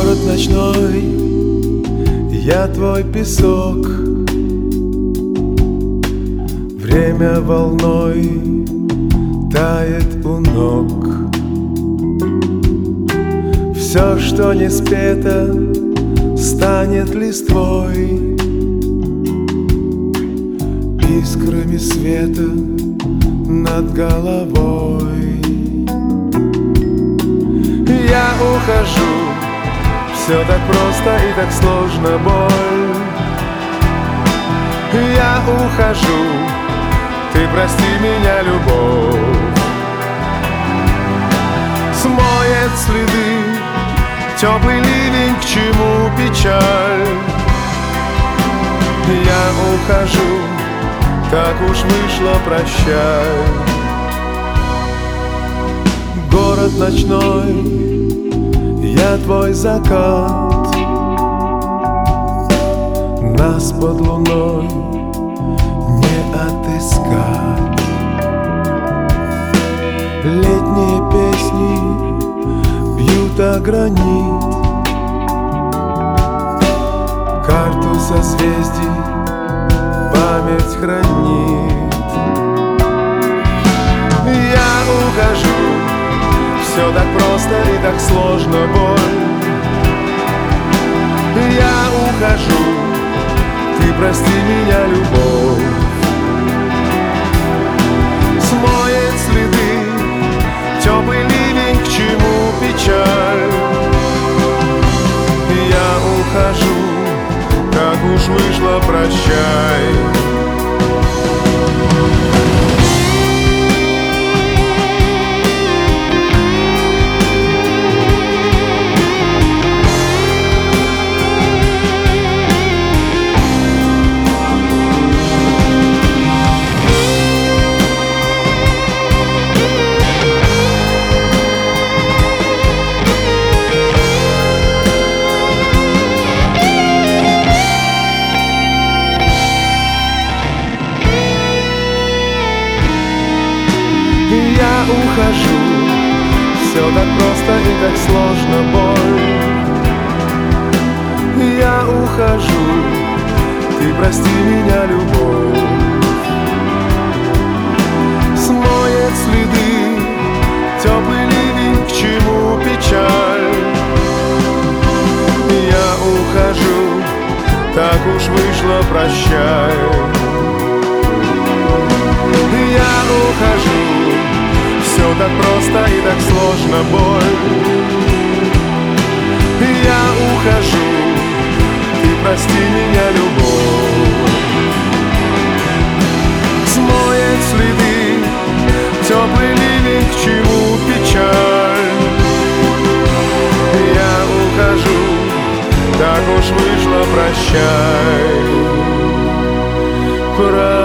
Город ночной, я твой песок. Время волной тает у ног. Все, что не спето, станет листвой, искрами света над головой. Я ухожу, все так просто и так сложно, боль. Я ухожу, ты прости меня, любовь. Смоет следы теплый ливень, к чему печаль. Я ухожу, так уж вышло, прощай. Город ночной, я твой закат. Нас под луной не отыскать. Летние песни бьют о гранит, карту созвездий память хранит. Я ухожу, все так просто и так сложно, боль. Я ухожу, ты прости меня, любовь. Смоет следы теплый ливень, к чему печаль. Я ухожу, как уж вышло, прощай. Я ухожу, все так просто и так сложно, боль. Я ухожу, ты прости меня, любовь. Смоет следы теплый ливень, к чему печаль. Я ухожу, так уж вышло, прощай. Я ухожу, все так просто и так сложно, боль. Я ухожу, ты прости меня, любовь. Смоет следы теплый ливень, к чему печаль. Я ухожу, так уж вышло, прощай.